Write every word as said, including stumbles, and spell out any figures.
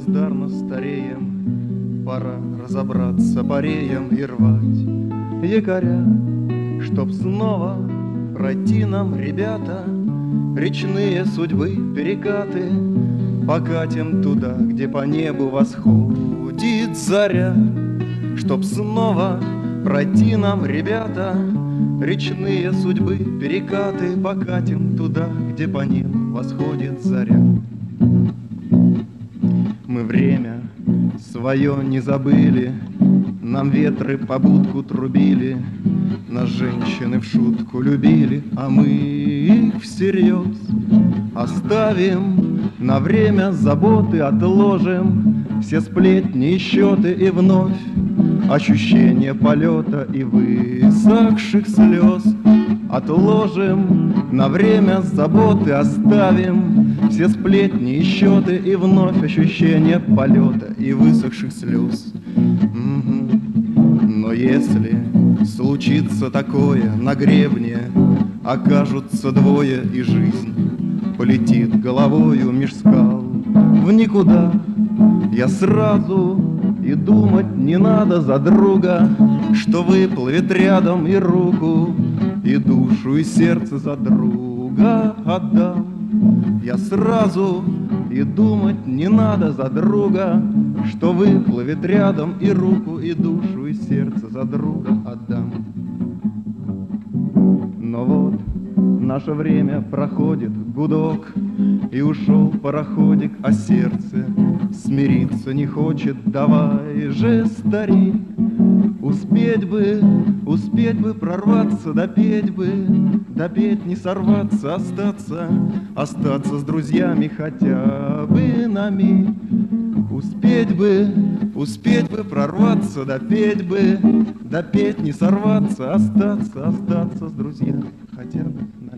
бездарно стареем, пора разобраться, пареем и рвать якоря, чтоб снова пройти нам, ребята, речные судьбы, перекаты. Покатим туда, где по небу восходит заря, чтоб снова пройти нам, ребята, речные судьбы, перекаты. Покатим туда, где по небу восходит заря. Мы время свое не забыли, нам ветры по будку трубили, нас женщины в шутку любили, а мы их всерьез оставим, на время заботы отложим, все сплетни и счеты, и вновь ощущение полета и высохших слез отложим, на время заботы оставим, все сплетни и счеты, и вновь ощущение полета и высохших слез. Но если случится такое, на гребне окажутся двое, и жизнь полетит головою меж скал в никуда, я сразу и думать не надо за друга, что выплывет рядом, и руку, и душу, и сердце за друга отдам. Я сразу и думать не надо за друга, что выплывет рядом, и руку, и душу, и сердце за друга отдам. Но вот наше время проходит, гудок, и ушел пароходик, а сердце смириться не хочет. Давай же, старик, успеть бы, успеть бы прорваться, допеть бы, допеть, не сорваться, остаться, остаться с друзьями хотя бы на миг. Успеть бы, успеть бы прорваться, допеть бы, допеть, не сорваться, остаться, остаться с друзьями хотя бы на миг.